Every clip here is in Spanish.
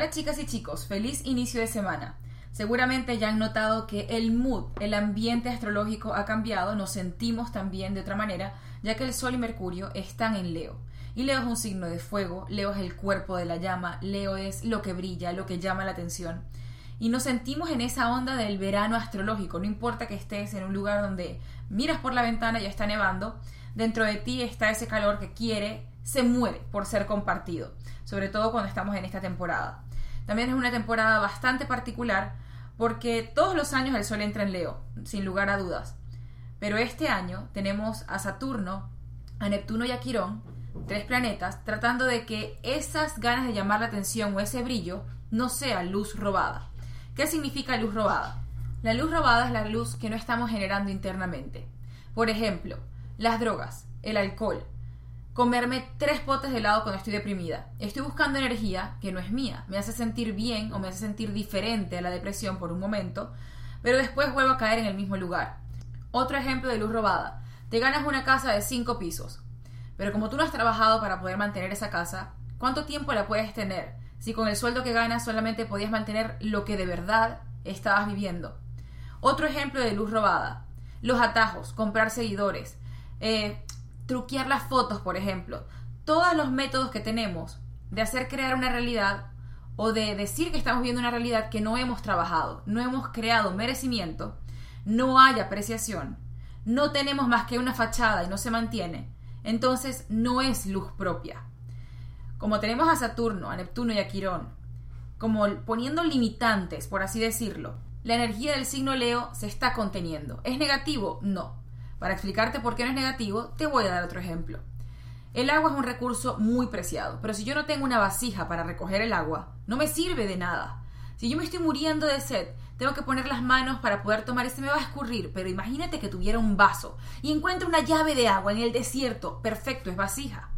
Hola chicas y chicos, feliz inicio de semana. Seguramente ya han notado que el mood, el ambiente astrológico ha cambiado, nos sentimos también de otra manera, ya que el Sol y Mercurio están en Leo. Y Leo es un signo de fuego, Leo es el cuerpo de la llama, Leo es lo que brilla, lo que llama la atención. Y nos sentimos en esa onda del verano astrológico, no importa que estés en un lugar donde miras por la ventana y ya está nevando, dentro de ti está ese calor que se muere por ser compartido, sobre todo cuando estamos en esta temporada. También es una temporada bastante particular porque todos los años el Sol entra en Leo, sin lugar a dudas. Pero este año tenemos a Saturno, a Neptuno y a Quirón, 3 planetas, tratando de que esas ganas de llamar la atención o ese brillo no sea luz robada. ¿Qué significa luz robada? La luz robada es la luz que no estamos generando internamente. Por ejemplo, las drogas, el alcohol, comerme 3 potes de helado cuando estoy deprimida. Estoy buscando energía que no es mía. Me hace sentir bien o me hace sentir diferente a la depresión por un momento, pero después vuelvo a caer en el mismo lugar. Otro ejemplo de luz robada. Te ganas una casa de 5 pisos, pero como tú no has trabajado para poder mantener esa casa, ¿cuánto tiempo la puedes tener? Si con el sueldo que ganas solamente podías mantener lo que de verdad estabas viviendo. Otro ejemplo de luz robada. Los atajos, comprar seguidores, truquear las fotos, por ejemplo. Todos los métodos que tenemos de hacer crear una realidad o de decir que estamos viendo una realidad que no hemos trabajado, no hemos creado merecimiento, no hay apreciación, no tenemos más que una fachada y no se mantiene, entonces no es luz propia. Como tenemos a Saturno, a Neptuno y a Quirón, como poniendo limitantes, por así decirlo, la energía del signo Leo se está conteniendo. ¿Es negativo? No. Para explicarte por qué no es negativo, te voy a dar otro ejemplo. El agua es un recurso muy preciado, pero si yo no tengo una vasija para recoger el agua, no me sirve de nada. Si yo me estoy muriendo de sed, tengo que poner las manos para poder tomar y se me va a escurrir, pero imagínate que tuviera un vaso y encuentro una llave de agua en el desierto. Perfecto, es vasija.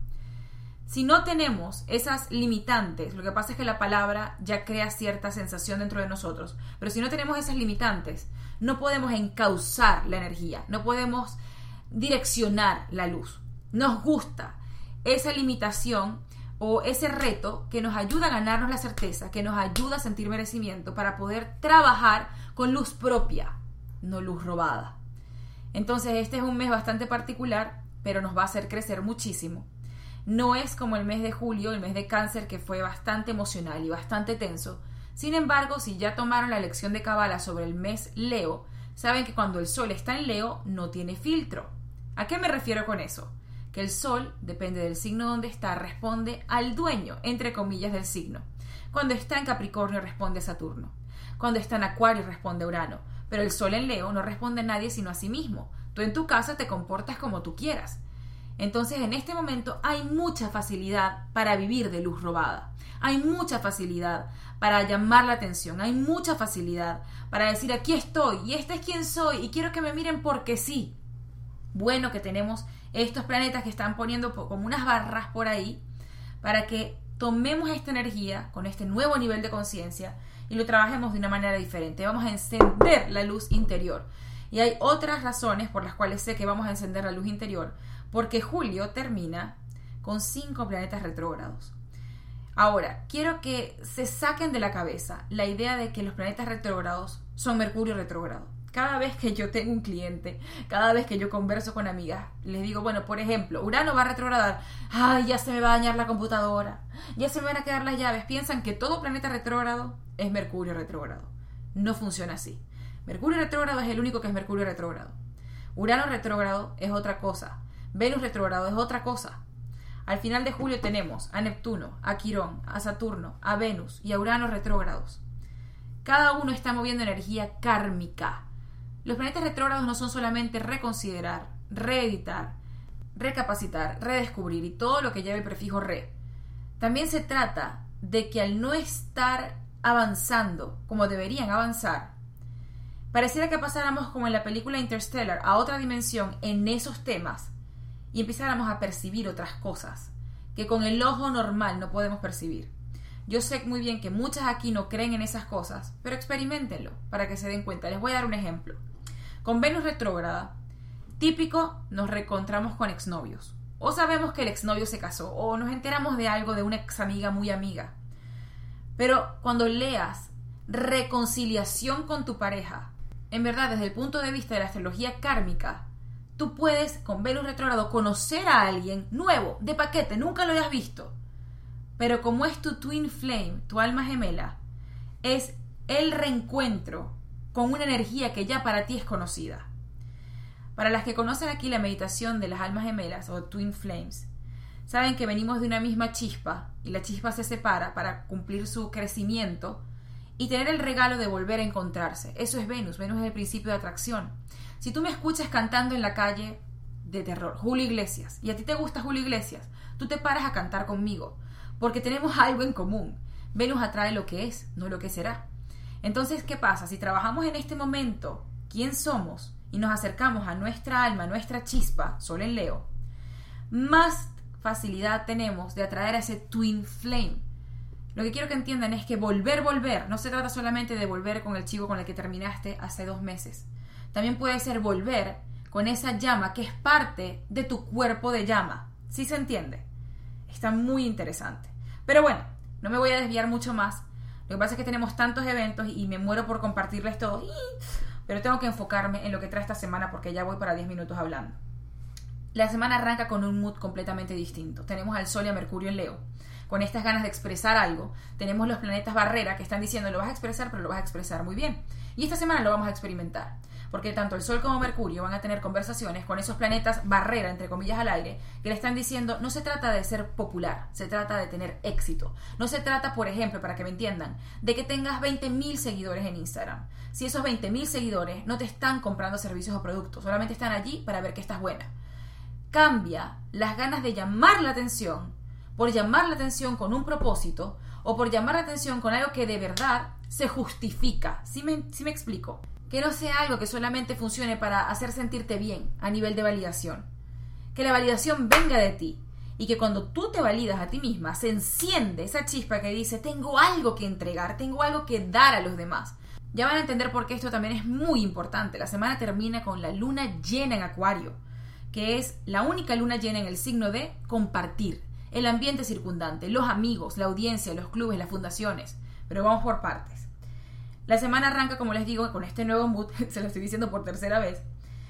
Si no tenemos esas limitantes, lo que pasa es que la palabra ya crea cierta sensación dentro de nosotros, pero si no tenemos esas limitantes, no podemos encauzar la energía, no podemos direccionar la luz. Nos gusta esa limitación o ese reto que nos ayuda a ganarnos la certeza, que nos ayuda a sentir merecimiento para poder trabajar con luz propia, no luz robada. Entonces este es un mes bastante particular, pero nos va a hacer crecer muchísimo. No es como el mes de julio, el mes de Cáncer, que fue bastante emocional y bastante tenso. Sin embargo, si ya tomaron la lección de Cábala sobre el mes Leo, saben que cuando el Sol está en Leo, no tiene filtro. ¿A qué me refiero con eso? Que el Sol, depende del signo donde está, responde al dueño, entre comillas, del signo. Cuando está en Capricornio, responde a Saturno. Cuando está en Acuario, responde a Urano. Pero el Sol en Leo no responde a nadie sino a sí mismo. Tú en tu casa te comportas como tú quieras. Entonces, en este momento hay mucha facilidad para vivir de luz robada. Hay mucha facilidad para llamar la atención. Hay mucha facilidad para decir, aquí estoy y este es quien soy y quiero que me miren porque sí. Bueno, que tenemos estos planetas que están poniendo como unas barras por ahí para que tomemos esta energía con este nuevo nivel de conciencia y lo trabajemos de una manera diferente. Vamos a encender la luz interior. Y hay otras razones por las cuales sé que vamos a encender la luz interior, porque julio termina con 5 planetas retrógrados. Ahora, quiero que se saquen de la cabeza la idea de que los planetas retrógrados son Mercurio retrógrado. Cada vez que yo tengo un cliente, cada vez que yo converso con amigas, les digo, bueno, por ejemplo, Urano va a retrogradar. Ay, ya se me va a dañar la computadora, ya se me van a quedar las llaves. Piensan que todo planeta retrógrado es Mercurio retrógrado. No funciona así. Mercurio retrógrado es el único que es Mercurio retrógrado. Urano retrógrado es otra cosa. Venus retrógrado es otra cosa. Al final de julio tenemos a Neptuno, a Quirón, a Saturno, a Venus y a Urano retrógrados. Cada uno está moviendo energía kármica. Los planetas retrógrados no son solamente reconsiderar, reeditar, recapacitar, redescubrir y todo lo que lleva el prefijo re. También se trata de que al no estar avanzando como deberían avanzar, pareciera que pasáramos como en la película Interstellar a otra dimensión en esos temas y empezáramos a percibir otras cosas que con el ojo normal no podemos percibir. Yo sé muy bien que muchas aquí no creen en esas cosas, pero experiméntenlo para que se den cuenta. Les voy a dar un ejemplo. Con Venus retrógrada, típico, nos reencontramos con exnovios. O sabemos que el exnovio se casó, o nos enteramos de algo de una ex amiga muy amiga. Pero cuando leas reconciliación con tu pareja, en verdad, desde el punto de vista de la astrología kármica, tú puedes, con Venus retrógrado, conocer a alguien nuevo, de paquete, nunca lo hayas visto. Pero como es tu twin flame, tu alma gemela, es el reencuentro con una energía que ya para ti es conocida. Para las que conocen aquí la meditación de las almas gemelas o twin flames, saben que venimos de una misma chispa y la chispa se separa para cumplir su crecimiento y tener el regalo de volver a encontrarse. Eso es Venus. Venus es el principio de atracción. Si tú me escuchas cantando en la calle de terror, Julio Iglesias, y a ti te gusta Julio Iglesias, tú te paras a cantar conmigo, porque tenemos algo en común. Venus atrae lo que es, no lo que será. Entonces, ¿qué pasa? Si trabajamos en este momento quién somos y nos acercamos a nuestra alma, a nuestra chispa, Sol en Leo, más facilidad tenemos de atraer a ese twin flame. Lo que quiero que entiendan es que volver, no se trata solamente de volver con el chico con el que terminaste hace 2 meses. También puede ser volver con esa llama que es parte de tu cuerpo de llama. ¿Sí se entiende? Está muy interesante. Pero bueno, no me voy a desviar mucho más. Lo que pasa es que tenemos tantos eventos y me muero por compartirles todos. Pero tengo que enfocarme en lo que trae esta semana porque ya voy para 10 minutos hablando. La semana arranca con un mood completamente distinto. Tenemos al Sol y a Mercurio en Leo. Con estas ganas de expresar algo, tenemos los planetas barrera que están diciendo lo vas a expresar, pero lo vas a expresar muy bien. Y esta semana lo vamos a experimentar. Porque tanto el Sol como Mercurio van a tener conversaciones con esos planetas barrera, entre comillas, al aire, que le están diciendo, no se trata de ser popular, se trata de tener éxito. No se trata, por ejemplo, para que me entiendan, de que tengas 20.000 seguidores en Instagram. Si esos 20.000 seguidores no te están comprando servicios o productos, solamente están allí para ver que estás buena. Cambia las ganas de llamar la atención por llamar la atención con un propósito o por llamar la atención con algo que de verdad se justifica. ¿Sí me explico? Que no sea algo que solamente funcione para hacer sentirte bien a nivel de validación. Que la validación venga de ti y que cuando tú te validas a ti misma se enciende esa chispa que dice tengo algo que entregar, tengo algo que dar a los demás. Ya van a entender por qué esto también es muy importante. La semana termina con la luna llena en Acuario, que es la única luna llena en el signo de compartir, el ambiente circundante, los amigos, la audiencia, los clubes, las fundaciones. Pero vamos por partes. La semana arranca, como les digo, con este nuevo mood, se lo estoy diciendo por 3ª vez,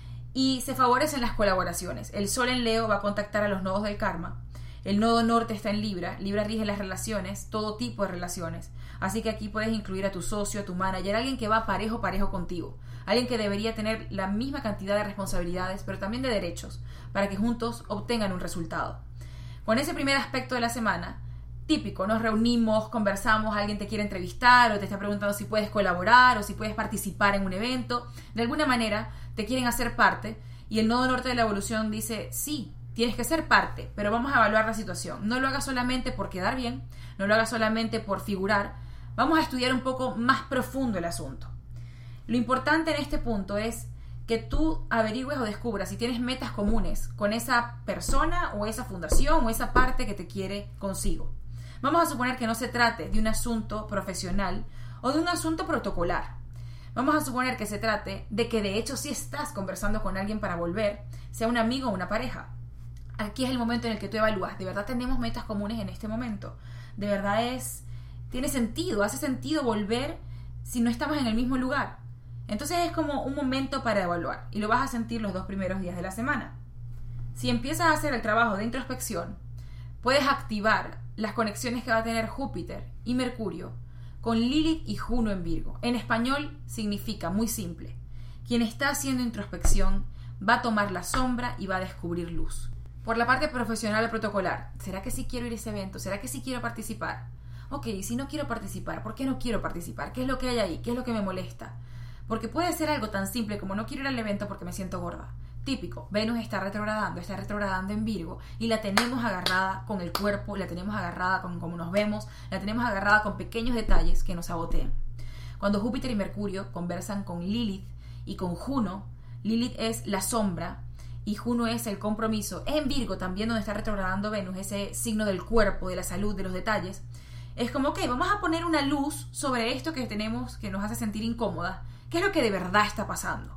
y se favorecen las colaboraciones. El Sol en Leo va a contactar a los nodos del karma. El nodo norte está en Libra. Libra rige las relaciones, todo tipo de relaciones. Así que aquí puedes incluir a tu socio, a tu manager, alguien que va parejo contigo. Alguien que debería tener la misma cantidad de responsabilidades, pero también de derechos, para que juntos obtengan un resultado. Con ese primer aspecto de la semana, típico, nos reunimos, conversamos, alguien te quiere entrevistar o te está preguntando si puedes colaborar o si puedes participar en un evento. De alguna manera te quieren hacer parte y el nodo norte de la evolución dice, sí, tienes que ser parte, pero vamos a evaluar la situación. No lo hagas solamente por quedar bien, no lo hagas solamente por figurar, vamos a estudiar un poco más profundo el asunto. Lo importante en este punto es que tú averigües o descubras si tienes metas comunes con esa persona o esa fundación o esa parte que te quiere consigo. Vamos a suponer que no se trate de un asunto profesional o de un asunto protocolar. Vamos a suponer que se trate de que de hecho sí estás conversando con alguien para volver, sea un amigo o una pareja. Aquí es el momento en el que tú evalúas, ¿de verdad tenemos metas comunes en este momento? ¿De verdad tiene sentido, hace sentido volver si no estamos en el mismo lugar? Entonces es como un momento para evaluar y lo vas a sentir los 2 primeros días de la semana. Si empiezas a hacer el trabajo de introspección, puedes activar las conexiones que va a tener Júpiter y Mercurio con Lilith y Juno en Virgo. En español significa, muy simple, quien está haciendo introspección va a tomar la sombra y va a descubrir luz. Por la parte profesional o protocolar, ¿será que sí quiero ir a ese evento? ¿Será que sí quiero participar? Ok, si no quiero participar, ¿por qué no quiero participar? ¿Qué es lo que hay ahí? ¿Qué es lo que me molesta? Porque puede ser algo tan simple como no quiero ir al evento porque me siento gorda. Típico, Venus está retrogradando en Virgo y la tenemos agarrada con el cuerpo, la tenemos agarrada con cómo nos vemos, la tenemos agarrada con pequeños detalles que nos sabotean. Cuando Júpiter y Mercurio conversan con Lilith y con Juno, Lilith es la sombra y Juno es el compromiso. En Virgo también donde está retrogradando Venus, ese signo del cuerpo, de la salud, de los detalles. Es como, ok, vamos a poner una luz sobre esto que tenemos, que nos hace sentir incómoda. ¿Qué es lo que de verdad está pasando?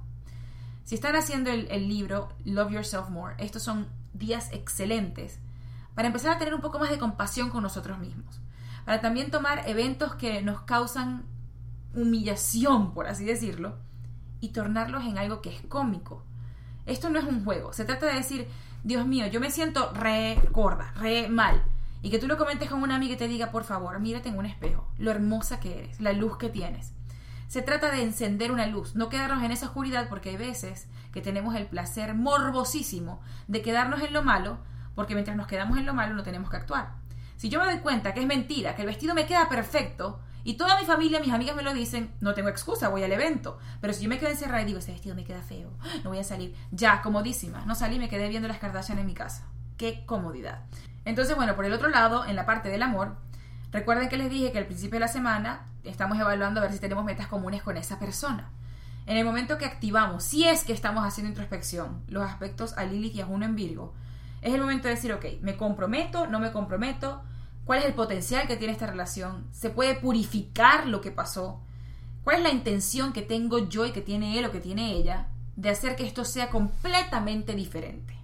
Si están haciendo el libro Love Yourself More, estos son días excelentes para empezar a tener un poco más de compasión con nosotros mismos. para también tomar eventos que nos causan humillación, por así decirlo, y tornarlos en algo que es cómico. Esto no es un juego, se trata de decir, Dios mío, yo me siento re gorda, re mal, y que tú lo comentes con una amiga y te diga, por favor, mírate en un espejo, lo hermosa que eres, la luz que tienes. Se trata de encender una luz, no quedarnos en esa oscuridad, porque hay veces que tenemos el placer morbosísimo de quedarnos en lo malo, porque mientras nos quedamos en lo malo no tenemos que actuar. Si yo me doy cuenta que es mentira, que el vestido me queda perfecto, y toda mi familia, mis amigas me lo dicen, no tengo excusa, voy al evento. Pero si yo me quedo encerrada y digo, ese vestido me queda feo, no voy a salir, ya, comodísima, no salí, me quedé viendo las Kardashian en mi casa. ¡Qué comodidad! Entonces, bueno, por el otro lado, en la parte del amor, recuerden que les dije que al principio de la semana estamos evaluando a ver si tenemos metas comunes con esa persona. En el momento que activamos, si es que estamos haciendo introspección, los aspectos a Lilith y a Juno en Virgo, es el momento de decir, ok, ¿me comprometo? ¿No me comprometo? ¿Cuál es el potencial que tiene esta relación? ¿Se puede purificar lo que pasó? ¿Cuál es la intención que tengo yo y que tiene él o que tiene ella de hacer que esto sea completamente diferente?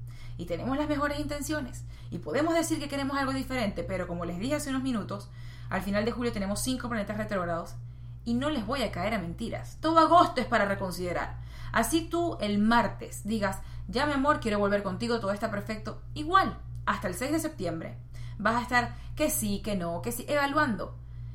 Y tenemos las mejores intenciones y podemos decir que queremos algo diferente, pero como les dije hace unos minutos, al final de julio tenemos 5 planetas retrógrados y no les voy a caer a mentiras. Todo agosto es para reconsiderar. Así tú el martes digas, ya mi amor, quiero volver contigo, todo está perfecto. Igual, hasta el 6 de septiembre vas a estar que sí, que no, que sí, evaluando.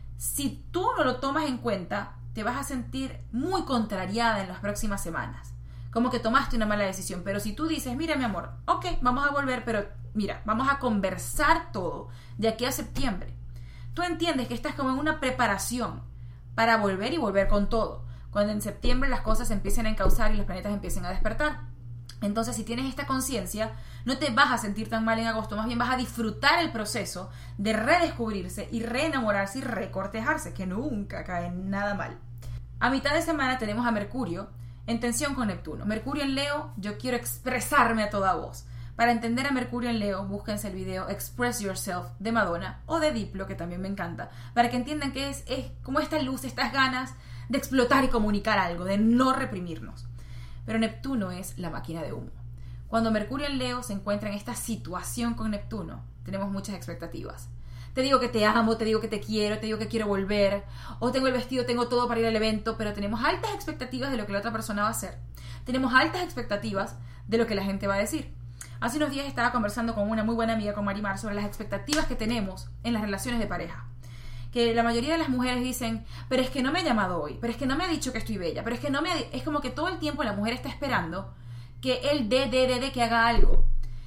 Si tú no lo tomas en cuenta, te vas a sentir muy contrariada en las próximas semanas. Como que tomaste una mala decisión. Pero si tú dices, mira mi amor, ok, vamos a volver, pero mira, vamos a conversar todo de aquí a septiembre. Tú entiendes que estás como en una preparación para volver y volver con todo. Cuando en septiembre las cosas se empiecen a encauzar y los planetas empiecen a despertar. Entonces, si tienes esta conciencia, no te vas a sentir tan mal en agosto, más bien vas a disfrutar el proceso de redescubrirse y reenamorarse y recortejarse, que nunca cae nada mal. A mitad de semana tenemos a Mercurio en tensión con Neptuno. Mercurio en Leo, yo quiero expresarme a toda voz. Para entender a Mercurio en Leo, búsquense el video Express Yourself de Madonna o de Diplo, que también me encanta, para que entiendan que es como esta luz, estas ganas de explotar y comunicar algo, de no reprimirnos. Pero Neptuno es la máquina de humo. Cuando Mercurio en Leo se encuentra en esta situación con Neptuno, tenemos muchas expectativas. Te digo que te amo, te digo que te quiero, te digo que quiero volver, o tengo el vestido, tengo todo para ir al evento, pero tenemos altas expectativas de lo que la otra persona va a hacer. Tenemos altas expectativas de lo que la gente va a decir. Hace unos días estaba conversando con una muy buena amiga, con Marimar, sobre las expectativas que tenemos en las relaciones de pareja. Que la mayoría de las mujeres dicen, pero es que no me ha llamado hoy, pero es que no me ha dicho que estoy bella, pero es que no me ha... Es como que todo el tiempo la mujer está esperando que él que haga algo.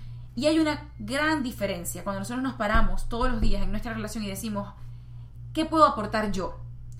Y hay una gran diferencia cuando nosotros nos paramos todos los días en nuestra relación y decimos, ¿qué puedo aportar yo?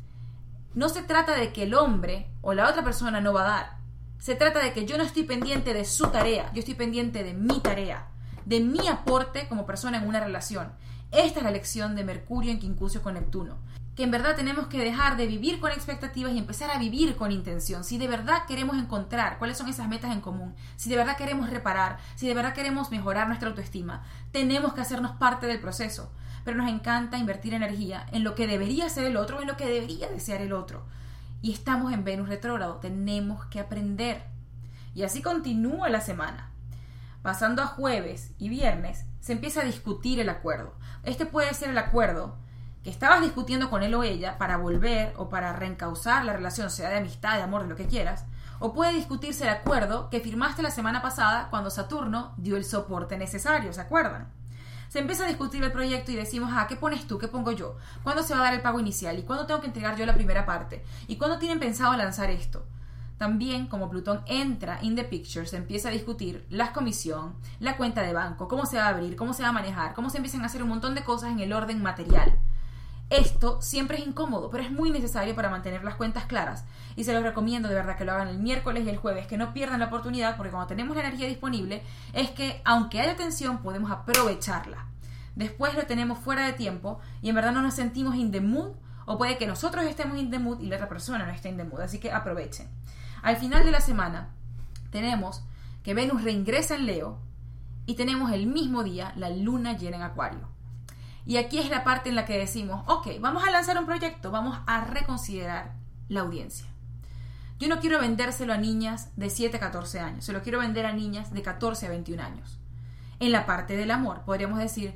No se trata de que el hombre o la otra persona no va a dar. Se trata de que yo no estoy pendiente de su tarea, yo estoy pendiente de mi tarea, de mi aporte como persona en una relación. Esta es la lección de Mercurio en quincuncio con Neptuno. Que en verdad tenemos que dejar de vivir con expectativas y empezar a vivir con intención. Si de verdad queremos encontrar cuáles son esas metas en común, si de verdad queremos reparar, si de verdad queremos mejorar nuestra autoestima, tenemos que hacernos parte del proceso. Pero nos encanta invertir energía en lo que debería ser el otro o en lo que debería desear el otro. Y estamos en Venus retrógrado, tenemos que aprender. Y así continúa la semana. Pasando a jueves y viernes, se empieza a discutir el acuerdo. Este puede ser el acuerdo que estabas discutiendo con él o ella para volver o para reencauzar la relación, sea de amistad, de amor, de lo que quieras. O puede discutirse el acuerdo que firmaste la semana pasada cuando Saturno dio el soporte necesario, ¿se acuerdan? Se empieza a discutir el proyecto y decimos, ¿qué pones tú? ¿Qué pongo yo? ¿Cuándo se va a dar el pago inicial? ¿Y cuándo tengo que entregar yo la primera parte? ¿Y cuándo tienen pensado lanzar esto? También, como Plutón entra in the picture, se empieza a discutir la comisión, la cuenta de banco, cómo se va a abrir, cómo se va a manejar, cómo se empiezan a hacer un montón de cosas en el orden material. Esto siempre es incómodo, pero es muy necesario para mantener las cuentas claras. Y se los recomiendo de verdad que lo hagan el miércoles y el jueves, que no pierdan la oportunidad, porque cuando tenemos la energía disponible, es que aunque haya tensión, podemos aprovecharla. Después lo tenemos fuera de tiempo y en verdad no nos sentimos in the mood, o puede que nosotros estemos in the mood y la otra persona no esté in the mood, así que aprovechen. Al final de la semana tenemos que Venus reingresa en Leo y tenemos el mismo día la luna llena en Acuario. Y aquí es la parte en la que decimos, ok, vamos a lanzar un proyecto, vamos a reconsiderar la audiencia. Yo no quiero vendérselo a niñas de 7 a 14 años, se lo quiero vender a niñas de 14 a 21 años. En la parte del amor, podríamos decir,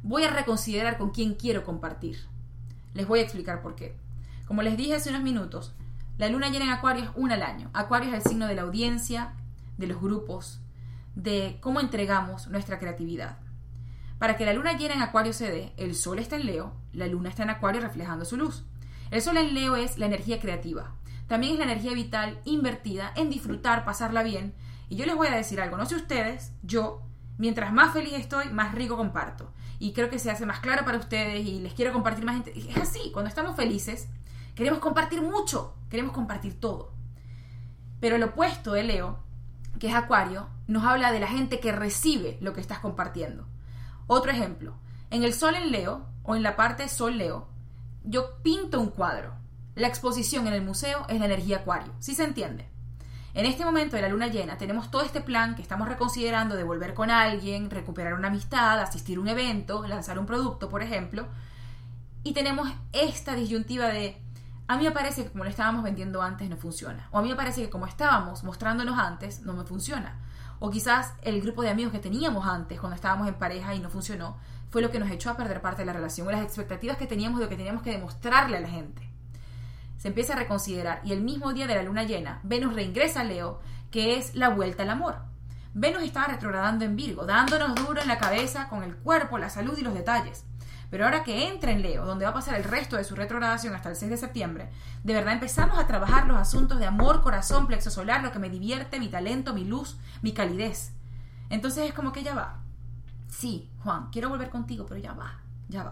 voy a reconsiderar con quién quiero compartir. Les voy a explicar por qué. Como les dije hace unos minutos, la luna llena en Acuario es una al año. Acuario es el signo de la audiencia, de los grupos, de cómo entregamos nuestra creatividad. Para que la luna llena en Acuario se dé, el sol está en Leo, la luna está en Acuario reflejando su luz. El sol en Leo es la energía creativa. También es la energía vital invertida en disfrutar, pasarla bien. Y yo les voy a decir algo, no sé ustedes, yo, mientras más feliz estoy, más rico comparto. Y creo que se hace más claro para ustedes y les quiero compartir más gente. Es así, cuando estamos felices, queremos compartir mucho, queremos compartir todo. Pero el opuesto de Leo, que es Acuario, nos habla de la gente que recibe lo que estás compartiendo. Otro ejemplo, en el sol en Leo, o en la parte sol Leo, yo pinto un cuadro. La exposición en el museo es la energía Acuario, ¿sí se entiende? En este momento de la luna llena tenemos todo este plan que estamos reconsiderando de volver con alguien, recuperar una amistad, asistir a un evento, lanzar un producto, por ejemplo. Y tenemos esta disyuntiva de, a mí me parece que como lo estábamos vendiendo antes no funciona. O a mí me parece que como estábamos mostrándonos antes no me funciona. O quizás el grupo de amigos que teníamos antes cuando estábamos en pareja y no funcionó fue lo que nos echó a perder parte de la relación. O las expectativas que teníamos de lo que teníamos que demostrarle a la gente. Se empieza a reconsiderar y el mismo día de la luna llena, Venus reingresa a Leo, que es la vuelta al amor. Venus estaba retrogradando en Virgo, dándonos duro en la cabeza con el cuerpo, la salud y los detalles. Pero ahora que entra en Leo, donde va a pasar el resto de su retrogradación hasta el 6 de septiembre, de verdad empezamos a trabajar los asuntos de amor, corazón, plexo solar, lo que me divierte, mi talento, mi luz, mi calidez. Entonces es como que ya va. Sí, Juan, quiero volver contigo, pero ya va.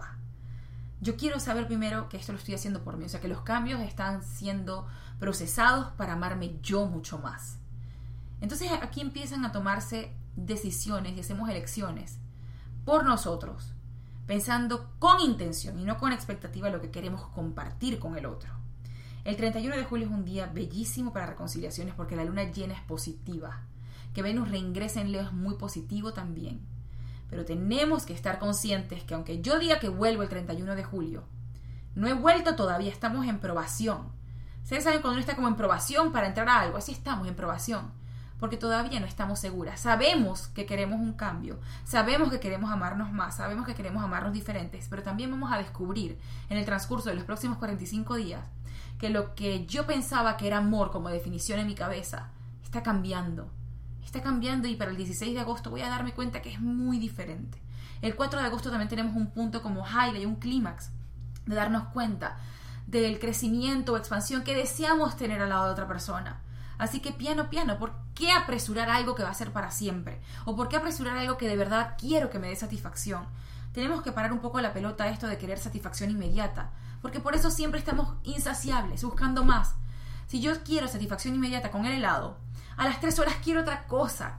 Yo quiero saber primero que esto lo estoy haciendo por mí, o sea, que los cambios están siendo procesados para amarme yo mucho más. Entonces aquí empiezan a tomarse decisiones y hacemos elecciones por nosotros, pensando con intención y no con expectativa lo que queremos compartir con el otro. El 31 de julio es un día bellísimo para reconciliaciones porque la luna llena es positiva. Que Venus reingrese en Leo es muy positivo también. Pero tenemos que estar conscientes que aunque yo diga que vuelvo el 31 de julio, no he vuelto todavía, estamos en probación. Ustedes saben cuando uno está como en probación para entrar a algo, así estamos en probación, porque todavía no estamos seguras. Sabemos que queremos un cambio, sabemos que queremos amarnos más, sabemos que queremos amarnos diferentes, pero también vamos a descubrir en el transcurso de los próximos 45 días que lo que yo pensaba que era amor como definición en mi cabeza está cambiando. Está cambiando y para el 16 de agosto voy a darme cuenta que es muy diferente. El 4 de agosto también tenemos un punto como highlight, un clímax de darnos cuenta del crecimiento o expansión que deseamos tener al lado de otra persona. Así que piano, ¿por qué apresurar algo que va a ser para siempre? ¿O por qué apresurar algo que de verdad quiero que me dé satisfacción? Tenemos que parar un poco la pelota a esto de querer satisfacción inmediata, porque por eso siempre estamos insaciables, buscando más. Si yo quiero satisfacción inmediata con el helado, a las 3 horas quiero otra cosa.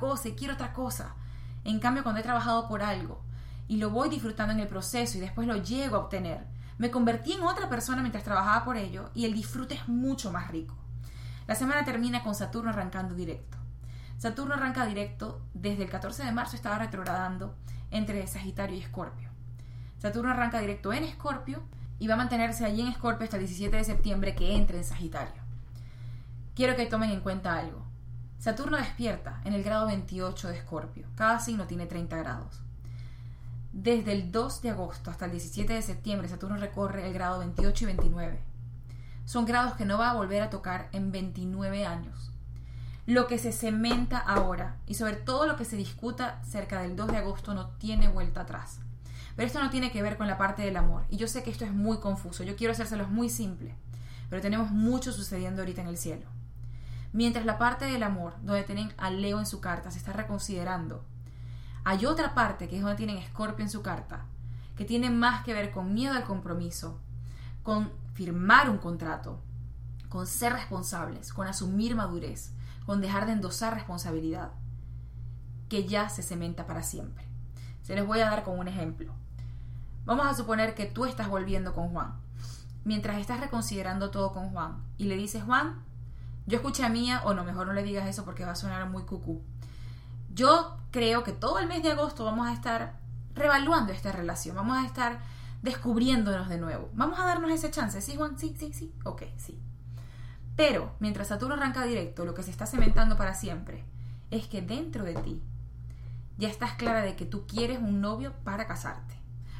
En cambio, cuando he trabajado por algo y lo voy disfrutando en el proceso y después lo llego a obtener, me convertí en otra persona mientras trabajaba por ello y el disfrute es mucho más rico. La semana termina con Saturno arrancando directo. Saturno arranca directo desde el 14 de marzo, estaba retrogradando entre Sagitario y Escorpio. Saturno arranca directo en Escorpio y va a mantenerse allí en Escorpio hasta el 17 de septiembre que entre en Sagitario. Quiero que tomen en cuenta algo. Saturno despierta en el grado 28 de Escorpio. Cada signo tiene 30 grados. Desde el 2 de agosto hasta el 17 de septiembre, Saturno recorre el grado 28 y 29. Son grados que no va a volver a tocar en 29 años. Lo que se cementa ahora, y sobre todo lo que se discuta cerca del 2 de agosto, no tiene vuelta atrás. Pero esto no tiene que ver con la parte del amor. Y yo sé que esto es muy confuso. Yo quiero hacérselos muy simple. Pero tenemos mucho sucediendo ahorita en el cielo. Mientras la parte del amor, donde tienen a Leo en su carta, se está reconsiderando, hay otra parte que es donde tienen Escorpio en su carta, que tiene más que ver con miedo al compromiso, con firmar un contrato, con ser responsables, con asumir madurez, con dejar de endosar responsabilidad, que ya se cementa para siempre. Se les voy a dar con un ejemplo. Vamos a suponer que tú estás volviendo con Juan. Mientras estás reconsiderando todo con Juan y le dices, Juan, yo escuché a Mía, o no, mejor no le digas eso porque va a sonar muy cucú. Yo creo que todo el mes de agosto vamos a estar reevaluando esta relación, vamos a estar descubriéndonos de nuevo. Vamos a darnos ese chance, ¿sí, Juan? Sí. Ok, sí. Pero, mientras Saturno arranca directo, lo que se está cementando para siempre es que dentro de ti ya estás clara de que tú quieres un novio para casarte.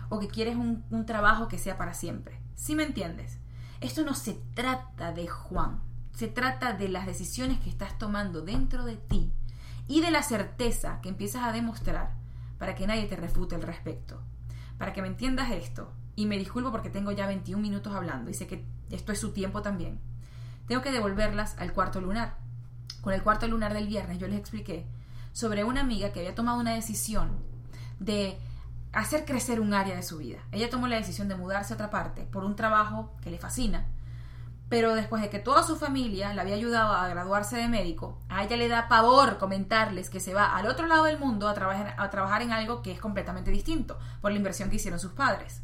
o que quieres un trabajo que sea para siempre. ¿Sí me entiendes? Esto no se trata de Juan, se trata de las decisiones que estás tomando dentro de ti y de la certeza que empiezas a demostrar para que nadie te refute al respecto. Para que me entiendas esto, y me disculpo porque tengo ya 21 minutos hablando y sé que esto es su tiempo también, tengo que devolverlas al cuarto lunar. Con el cuarto lunar del viernes yo les expliqué sobre una amiga que había tomado una decisión de hacer crecer un área de su vida. Ella tomó la decisión de mudarse a otra parte por un trabajo que le fascina, pero después de que toda su familia la había ayudado a graduarse de médico, a ella le da pavor comentarles que se va al otro lado del mundo a trabajar en algo que es completamente distinto por la inversión que hicieron sus padres.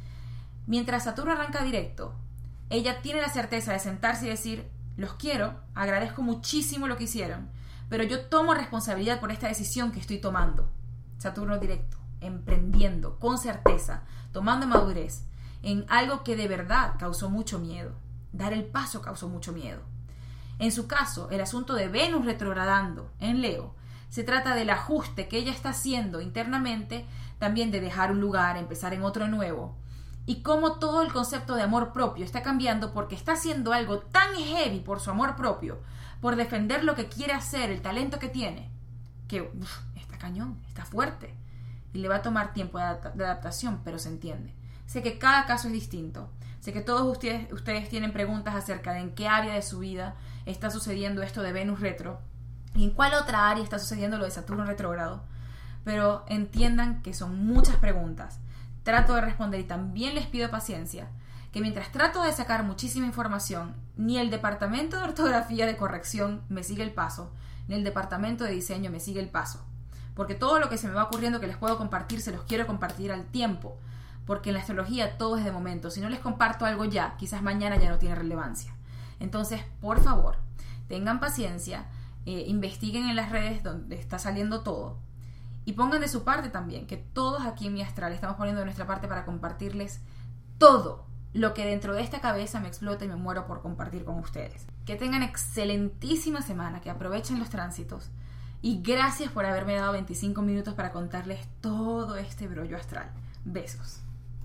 Mientras Saturno arranca directo, ella tiene la certeza de sentarse y decir: los quiero, agradezco muchísimo lo que hicieron, pero yo tomo responsabilidad por esta decisión que estoy tomando. Saturno directo, emprendiendo, con certeza, tomando madurez, en algo que de verdad causó mucho miedo. Dar el paso causó mucho miedo. En su caso, el asunto de Venus retrogradando en Leo, se trata del ajuste que ella está haciendo internamente, también de dejar un lugar, empezar en otro nuevo, y cómo todo el concepto de amor propio está cambiando porque está haciendo algo tan heavy por su amor propio, por defender lo que quiere hacer, el talento que tiene, que está cañón, está fuerte, y le va a tomar tiempo de adaptación, pero se entiende. Sé que cada caso es distinto. Sé que todos ustedes tienen preguntas acerca de en qué área de su vida está sucediendo esto de Venus retro y en cuál otra área está sucediendo lo de Saturno retrógrado. Pero entiendan que son muchas preguntas. Trato de responder y también les pido paciencia, que mientras trato de sacar muchísima información, ni el departamento de ortografía de corrección me sigue el paso, ni el departamento de diseño me sigue el paso. Porque todo lo que se me va ocurriendo que les puedo compartir, se los quiero compartir al tiempo. Porque en la astrología todo es de momento. Si no les comparto algo ya, quizás mañana ya no tiene relevancia. Entonces, por favor, tengan paciencia, investiguen en las redes donde está saliendo todo y pongan de su parte también, que todos aquí en Mi Astral estamos poniendo de nuestra parte para compartirles todo lo que dentro de esta cabeza me explota y me muero por compartir con ustedes. Que tengan excelentísima semana, que aprovechen los tránsitos y gracias por haberme dado 25 minutos para contarles todo este brollo astral. Besos.